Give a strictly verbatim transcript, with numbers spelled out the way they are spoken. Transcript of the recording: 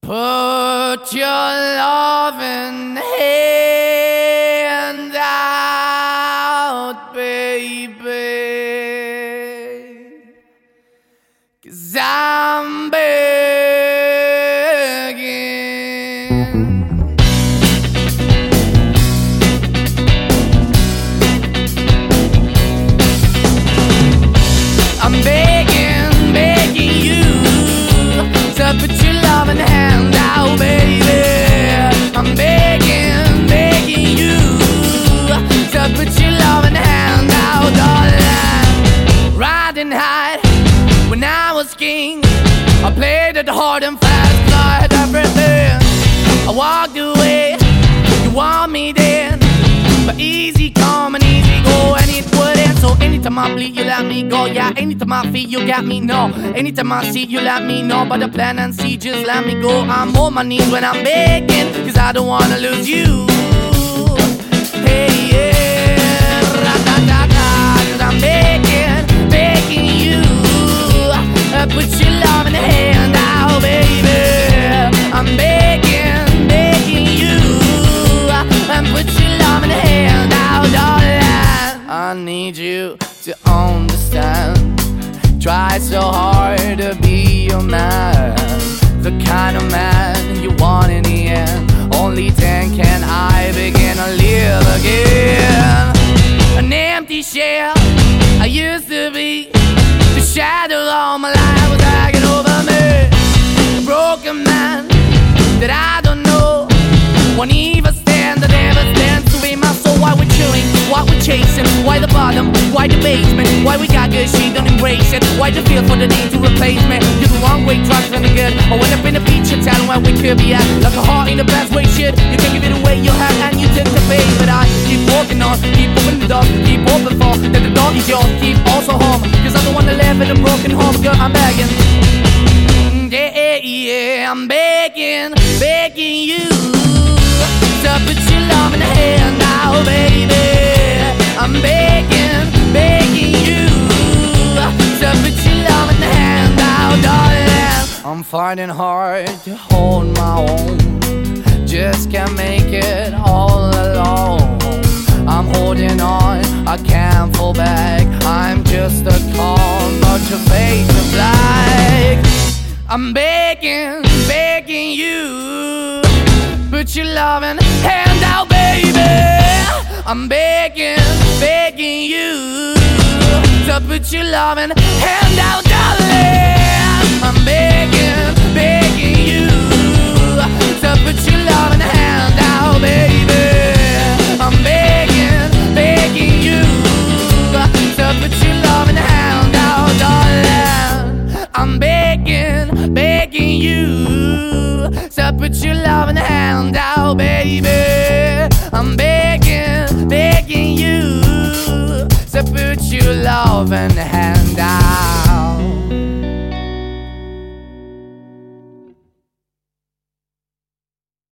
Put your loving hand out, baby, 'cause I'm begging. I'm begging, begging you to put your loving hand out, baby. I'm begging, begging you to put your loving hand out, darling. Riding high when I was king, I played it hard and fast, 'cause I had everything. I walked away, you want me then, but easy come and easy go, and it wouldn't. So anytime I bleed, you let me go. Yeah, anytime I feel, you got me, no. Anytime I see, you let me know. But the plan and see, just let me go. I'm on my knees when I'm begging, 'cause I don't wanna lose you. Hey, yeah, ra-da-da-da, 'cause I'm begging, begging you, uh, put your love in the hand out, baby. I'm begging, begging you, uh, and put your love in the hand out, darling. I need you to understand. Try so hard to be your man, the kind of man you want in the end. Only then can I begin to live again. An empty shell I used to be, the shadow all my life was hanging over me. A broken man that I don't know, won't even stand, that never stands to be my soul. Why we're chewing, why we're chasing, why the bottom, why the basement, why we got good, she don't embrace it, why the feel for the need to replace me. You're the wrong way, trying to good. I went up in the feature town where we could be at, like a heart in the best way, shit. You can give it away, you have, and you take the bait. But I keep walking on, keep opening the door, keep open for, that the door is yours, keep also home, 'cause I'm the one that live in a broken home, girl, I'm begging. Yeah, yeah, yeah, I'm begging, begging you to put your love in the hand now, baby. I'm begging, begging you to put your love in the hand now, darling. I'm fighting hard to hold my own, just can't make it all alone. I'm holding on, I can't fall back, I'm just a call, but your face is black. I'm begging, begging you, put your loving hand out, baby. I'm begging, begging you to put your loving hand out, darling. I'm begging, begging you to put your loving hand out, baby. I'm begging, begging you to put your loving hand out, darling. I'm begging, begging you to put your loving hand out, baby. I'm begging, begging you to put your loving hand